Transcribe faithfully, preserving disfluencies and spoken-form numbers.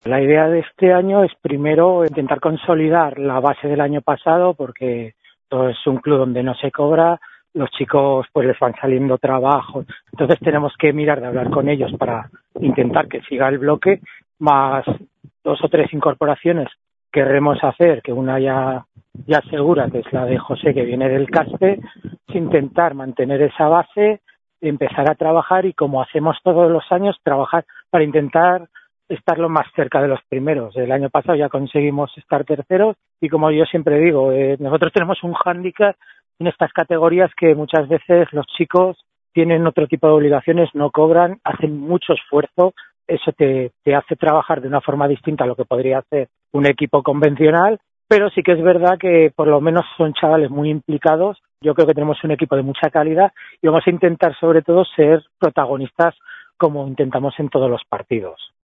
La idea de este año es primero intentar consolidar la base del año pasado porque todo es un club donde no se cobra, los chicos pues les van saliendo trabajos, entonces tenemos que mirar de hablar con ellos para intentar que siga el bloque, más dos o tres incorporaciones que queremos hacer, que una ya, ya segura, que es la de José que viene del Caspe, intentar mantener esa base, empezar a trabajar y como hacemos todos los años, trabajar para intentar estar lo más cerca de los primeros. El año pasado ya conseguimos estar terceros y como yo siempre digo, eh, nosotros tenemos un hándicap en estas categorías que muchas veces los chicos tienen otro tipo de obligaciones, no cobran, hacen mucho esfuerzo, eso te, te hace trabajar de una forma distinta a lo que podría hacer un equipo convencional, pero sí que es verdad que por lo menos son chavales muy implicados. Yo creo que tenemos un equipo de mucha calidad y vamos a intentar sobre todo ser protagonistas como intentamos en todos los partidos.